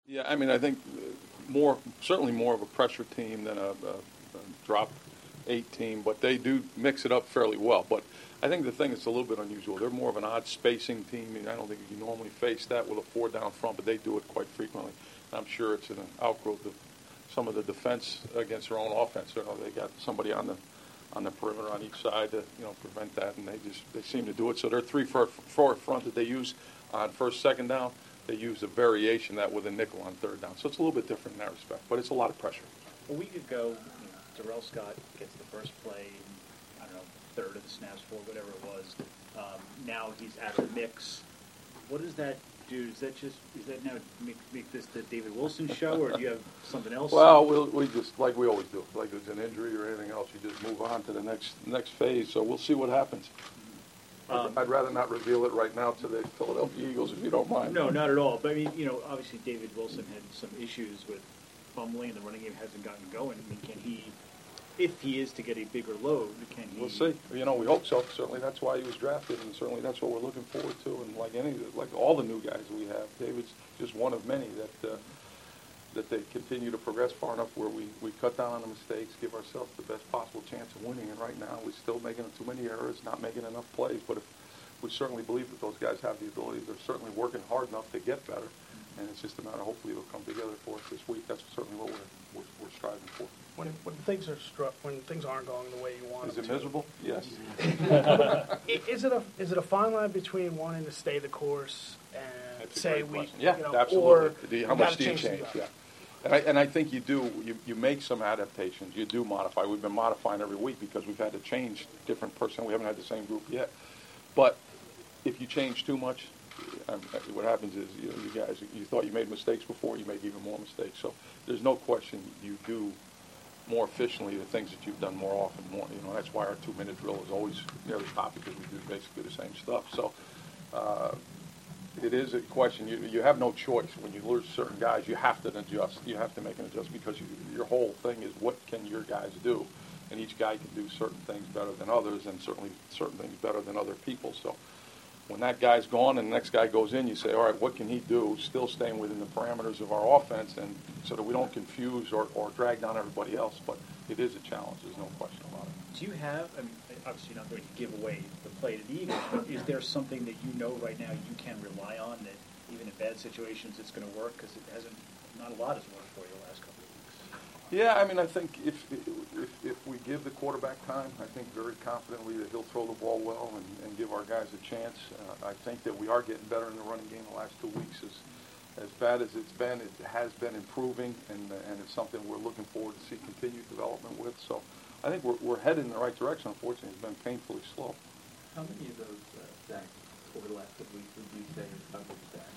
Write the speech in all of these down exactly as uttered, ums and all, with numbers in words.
Yeah, I mean, I think more, certainly more of a pressure team than a, a, a drop eight team, but they do mix it up fairly well. But I think the thing that's a little bit unusual, they're more of an odd spacing team. I don't think you normally face that with a four down front, but they do it quite frequently. And I'm sure it's an outgrowth of some of the defense against their own offense. You know, they got somebody on the on the perimeter on each side to you know prevent that, and they just they seem to do it. So their three four four front that they use on first second down, they use a variation of that with a nickel on third down. So it's a little bit different in that respect, but it's a lot of pressure. A week ago, you know, Darrell Scott gets the first play, I don't know, third of the snaps for whatever it was. Um, now he's out of the mix. What does that do? Is that just is that now make, make this the David Wilson show, or do you have something else? Well, we'll we just like we always do. Like if it's an injury or anything else, you just move on to the next next phase. So we'll see what happens. Um, I'd rather not reveal it right now to the Philadelphia Eagles, if you don't mind. No, not at all. But I mean, you know, obviously David Wilson had some issues with fumbling, and the running game hasn't gotten going. I mean, can he, if he is to get a bigger load, can he? We'll see. You know, we hope so. Certainly, that's why he was drafted, and certainly that's what we're looking forward to. And like any, like all the new guys we have, David's just one of many that uh, that they continue to progress far enough where we, we cut down on the mistakes, give ourselves the best possible chance of winning. And right now, we're still making too many errors, not making enough plays. But if we certainly believe that those guys have the ability, they're certainly working hard enough to get better. And it's just a matter, hopefully, it'll come together for us this week. That's certainly what we're, we're, we're striving for. When when things are struck, when things aren't going the way you want Is them it to. miserable? Yes. Is it a is it a fine line between wanting to stay the course and That's a say great we, question. Yeah, you know, absolutely. or Do you- how we much gotta do you change change? things Yeah. up? And I, and I think you do, you, you make some adaptations. You do modify. We've been modifying every week because we've had to change different personnel. We haven't had the same group yet. But if you change too much, um, what happens is, you know, you guys, you thought you made mistakes before, you make even more mistakes. So there's no question you do more efficiently the things that you've done more often. More, you know, that's why our two-minute drill is always near the top, because we do basically the same stuff. So uh, it is a question. You you have no choice. When you lose certain guys, you have to adjust. You have to make an adjustment, because you, your whole thing is what can your guys do, and each guy can do certain things better than others, and certainly certain things better than other people. So when that guy's gone and the next guy goes in, you say, all right, what can he do, still staying within the parameters of our offense, and so that we don't confuse or, or drag down everybody else. But it is a challenge. There's no question about it. Do you have, I mean, obviously you're not going to give away the play to the Eagles, but is there something that you know right now you can rely on that even in bad situations it's going to work? Because it hasn't, not a lot has worked for you the last couple of weeks. Yeah, I mean, I think if, if if we give the quarterback time, I think very confidently that he'll throw the ball well and, and give our guys a chance. Uh, I think that we are getting better in the running game the last two weeks. As, as bad as it's been, it has been improving, and and it's something we're looking forward to see continued development with. So I think we're, we're headed in the right direction. Unfortunately, it's been painfully slow. How many of those uh, sacks over the last couple weeks would you say are coverage sacks?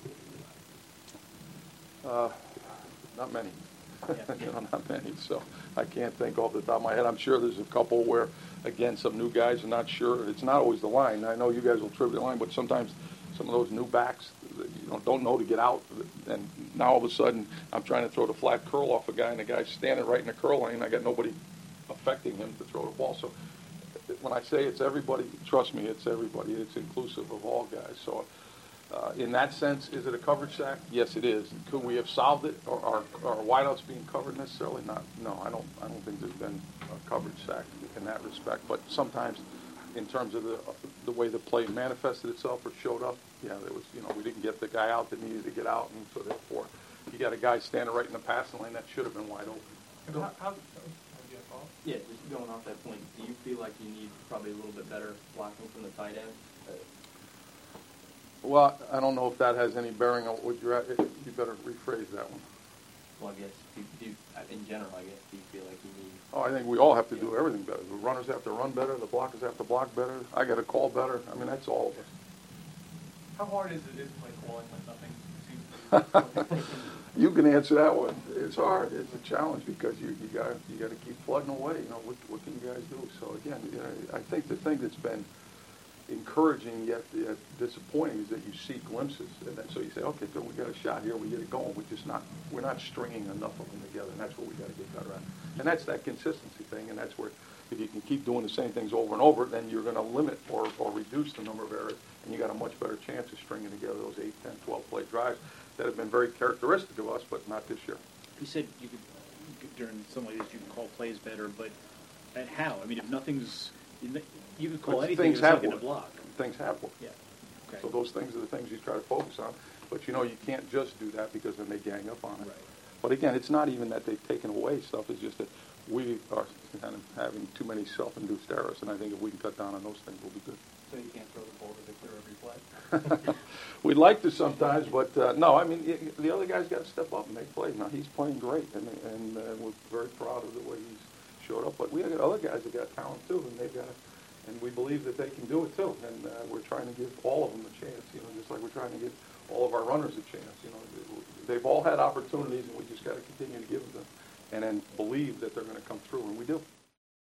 Uh, not many. you know, not many. So I can't think off the top of my head. I'm sure there's a couple where, again, some new guys are not sure. It's not always the line. I know you guys will tribute the line, but sometimes some of those new backs, you know, don't know to get out. And now all of a sudden, I'm trying to throw the flat curl off a guy, and the guy's standing right in the curl lane. I got nobody affecting him to throw the ball. So when I say it's everybody, trust me, it's everybody. It's inclusive of all guys. So uh, in that sense, is it a coverage sack? Yes, it is. Could we have solved it? Or are our wideouts being covered necessarily? Not. No, I don't. I don't think there's been a coverage sack in that respect. But sometimes, in terms of the the way the play manifested itself or showed up, yeah, there was. You know, we didn't get the guy out that needed to get out, and so therefore, you got a guy standing right in the passing lane that should have been wide open. How, how, yeah, just going off that point, do you feel like you need probably a little bit better blocking from the tight end? Uh, Well, I don't know if that has any bearing on what you're at. You better rephrase that one. Well, I guess, do, do, in general, I guess, do you feel like you need... Oh, I think we all have to do everything better. The runners have to run better. The blockers have to block better. I got to call better. I mean, that's all of us. How hard is it is play calling when nothing seems to You can answer that one. It's hard. It's a challenge because you you got you got to keep plugging away. You know, what what can you guys do? So again, you know, I think the thing that's been encouraging yet, yet disappointing is that you see glimpses, and then so you say, okay, good, we got a shot here, we get it going. We're just not we're not stringing enough of them together, and that's what we got to get better at. And that's that consistency thing, and that's where if you can keep doing the same things over and over, then you're going to limit or, or reduce the number of errors, and you got a much better chance of stringing together those eight, ten, twelve play drives. that have been very characteristic of us, but not this year. You said you could, during some of these, you can call plays better, but and how? I mean, if nothing's, you could call But anything things if it's have not going to worked. block. Things have worked. Yeah. Okay. So those things are the things you try to focus on. But, you know, you can't just do that because then they gang up on it. Right. But, again, it's not even that they've taken away stuff. It's just that we are kind of having too many self-induced errors, and I think if we can cut down on those things, we'll be good. So you can't throw the ball to Victor every play? We'd like to sometimes, but, uh, no, I mean, y- the other guy's got to step up and make plays. Now, he's playing great, and, and uh, we're very proud of the way he's showed up. But we have other guys that got talent, too, and they've got to, and we believe that they can do it, too. And uh, we're trying to give all of them a chance, you know, just like we're trying to give all of our runners a chance. You know, they've all had opportunities, and we just got to continue to give them, and then believe that they're going to come through, and we do.